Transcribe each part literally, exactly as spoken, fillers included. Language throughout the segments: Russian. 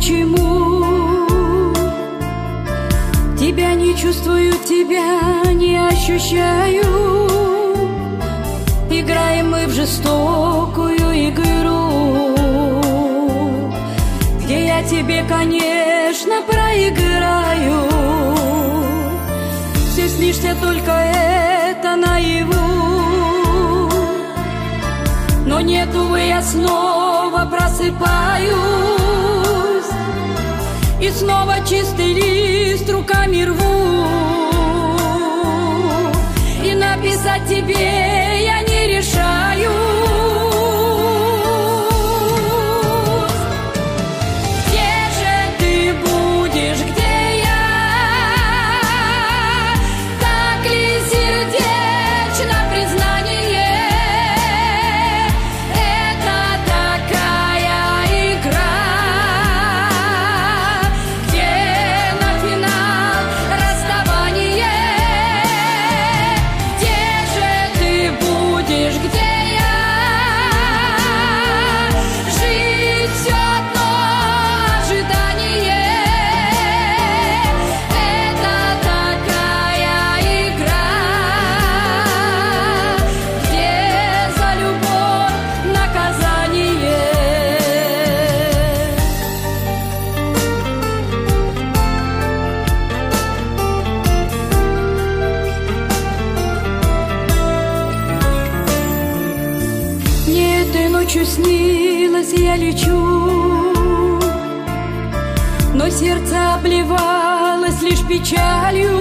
почему тебя не чувствую, тебя не ощущаю. Играем мы в жестокую игру, где я тебе, конечно, проиграю. Все снишься, только это наяву. Но нет, увы, я снова просыпаюсь, и снова чистый лист руками рву. И написать тебе я не решаюсь. Где же ты будешь, где я? Так ли сердечно признание? Это такая игра, где на финал расставание. Где же ты будешь, где я? Жить все одно ожидание. Это такая игра, где за любовь наказание. Мне этой ночью снилось, я лечу, но сердце обливалось лишь печалью.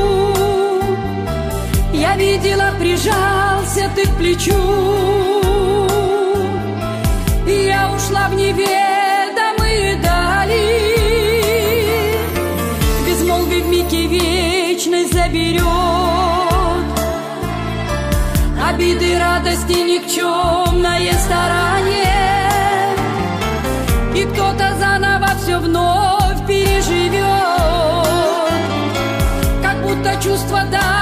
Я видела, прижался ты к плечу, и я ушла в неведомые дали. Безмолвие вмиг вечность заберет обиды, радости, никчемное старание, и кто-то заново все вновь переживет, как будто чувства да